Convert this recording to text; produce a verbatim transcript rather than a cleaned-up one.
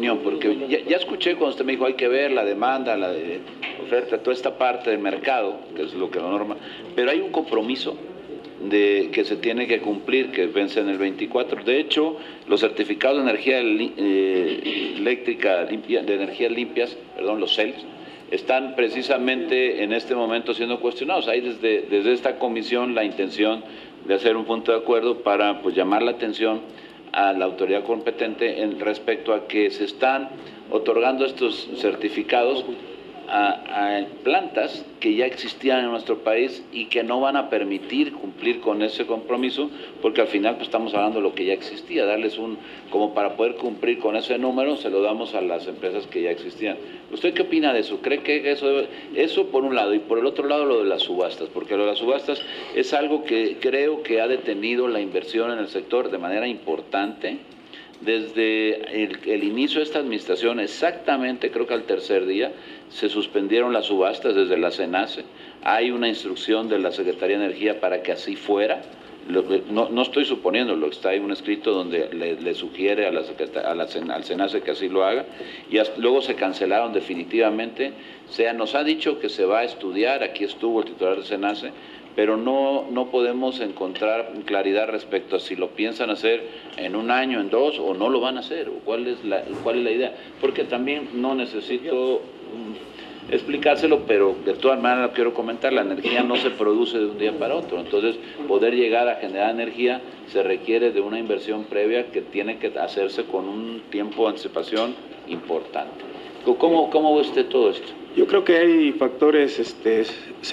opinión, porque ya, ya escuché cuando usted me dijo hay que ver la demanda, la de oferta, toda esta parte del mercado, que es lo que lo norma, pero hay un compromiso de que se tiene que cumplir, que vence en el veinticuatro. De hecho, los certificados de energía eh, eléctrica limpia, de energías limpias, perdón, los C E L S, están precisamente en este momento siendo cuestionados. Hay desde, desde esta comisión la intención de hacer un punto de acuerdo para pues llamar la atención a la autoridad competente en respecto a que se están otorgando estos certificados A, a plantas que ya existían en nuestro país y que no van a permitir cumplir con ese compromiso, porque al final pues estamos hablando de lo que ya existía, darles un, como para poder cumplir con ese número, se lo damos a las empresas que ya existían. ¿Usted qué opina de eso? ¿Cree que eso, eso por un lado, y por el otro lado lo de las subastas? Porque lo de las subastas es algo que creo que ha detenido la inversión en el sector de manera importante. Desde el, el inicio de esta administración, exactamente creo que al tercer día, se suspendieron las subastas desde la CENACE. Hay una instrucción de la Secretaría de Energía para que así fuera. Lo, no, no estoy suponiéndolo, está ahí un escrito donde le, le sugiere a la a la, al CENACE que así lo haga, y hasta, luego se cancelaron definitivamente. Se nos ha dicho que se va a estudiar, aquí estuvo el titular del CENACE, pero no, no podemos encontrar claridad respecto a si lo piensan hacer en un año, en dos, o no lo van a hacer, o cuál es la, cuál es la idea. Porque también no necesito um, explicárselo, pero de todas maneras lo quiero comentar, la energía no se produce de un día para otro. Entonces, poder llegar a generar energía se requiere de una inversión previa que tiene que hacerse con un tiempo de anticipación importante. ¿Cómo, cómo ve usted todo esto? Yo creo que hay factores este,